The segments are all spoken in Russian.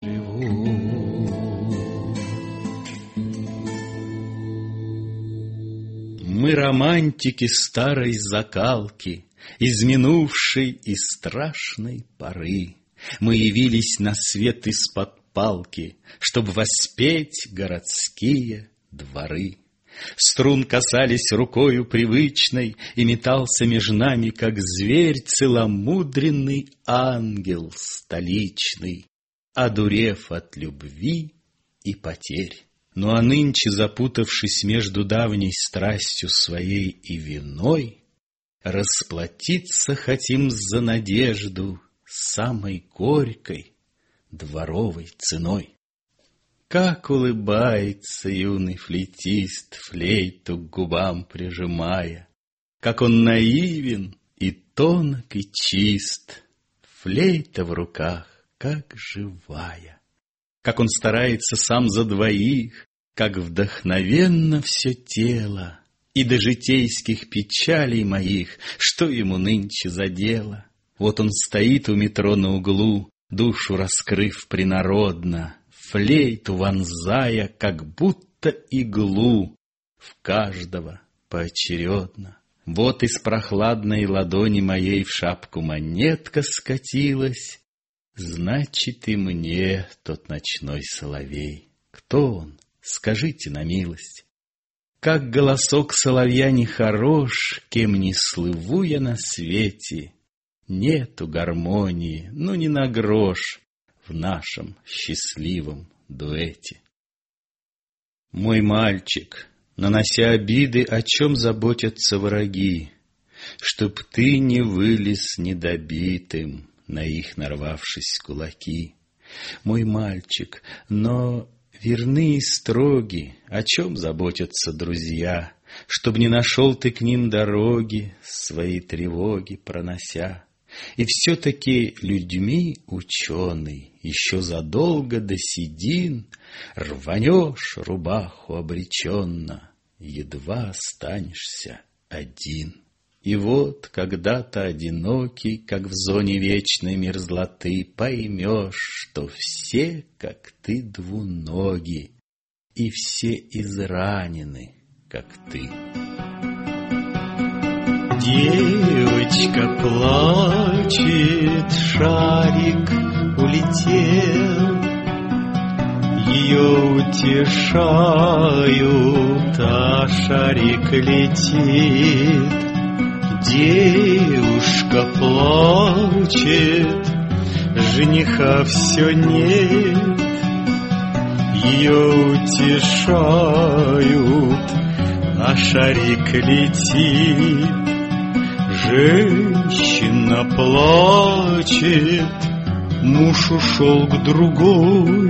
живу. Мы романтики старой закалки, из минувшей и страшной поры. Мы явились на свет из-под палки, чтоб воспеть городские дворы. Струн касались рукою привычной, и метался меж нами, как зверь, целомудренный ангел столичный, одурев от любви и потерь. Ну а нынче, запутавшись между давней страстью своей и виной, расплатиться хотим за надежду самой горькой дворовой ценой. Как улыбается юный флейтист, флейту к губам прижимая, как он наивен и тонок и чист, флейта в руках, как живая. Как он старается сам за двоих, как вдохновенно все тело, и до житейских печалей моих, что ему нынче за дело? Вот он стоит у метро на углу, душу раскрыв принародно, флейту вонзая, как будто иглу, в каждого поочередно. Вот из прохладной ладони моей в шапку монетка скатилась, значит, и мне тот ночной соловей. Кто он? Скажите на милость. Как голосок соловья нехорош, кем ни слыву я на свете, нету гармонии, ну ни на грош в нашем счастливом дуэте. Мой мальчик, нанося обиды, о чем заботятся враги, чтоб ты не вылез недобитым, на их нарвавшись кулаки. Мой мальчик, но верны и строги, о чем заботятся друзья, чтоб не нашел ты к ним дороги, свои тревоги пронося. И все-таки людьми ученый, еще задолго до седин, рванешь рубаху обреченно, едва останешься один. И вот, когда-то одинокий, как в зоне вечной мерзлоты, поймешь, что все, как ты, двуноги, и все изранены, как ты. Девочка плачет, шарик улетел, ее утешают, а шарик летит. Девушка плачет, жениха все нет, ее утешают, а шарик летит. Женщина плачет, муж ушел к другой,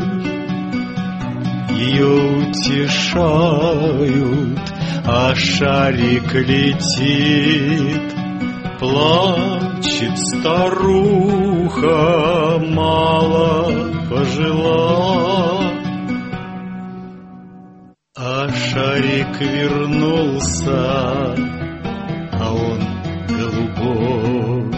ее утешают, а шарик летит. Плачет старуха, мало пожила, а шарик вернулся, а он голубой.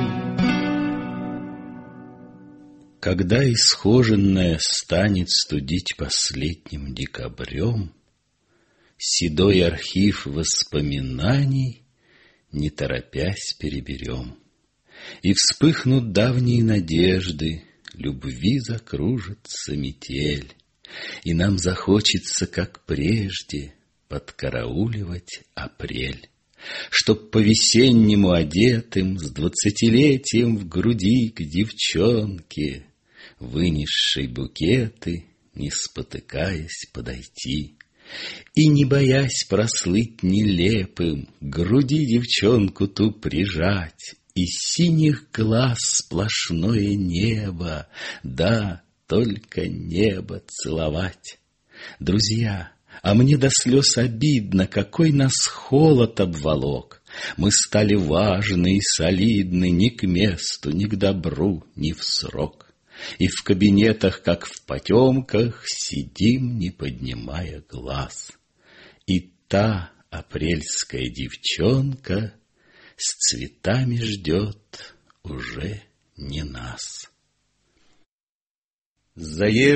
Когда исхоженное станет студить последним декабрем, седой архив воспоминаний не торопясь переберем. И вспыхнут давние надежды, любви закружится метель, и нам захочется, как прежде, подкарауливать апрель, чтоб по-весеннему одетым, с 20-летием в груди к девчонке, вынесшей букеты, не спотыкаясь, подойти. И, не боясь прослыть нелепым, к груди девчонку ту прижать, из синих глаз сплошное небо, да, только небо целовать. Друзья, а мне до слез обидно, какой нас холод обволок. Мы стали важны и солидны ни к месту, ни к добру, ни в срок. И в кабинетах, как в потемках, сидим, не поднимая глаз. И та апрельская девчонка с цветами ждет уже не нас.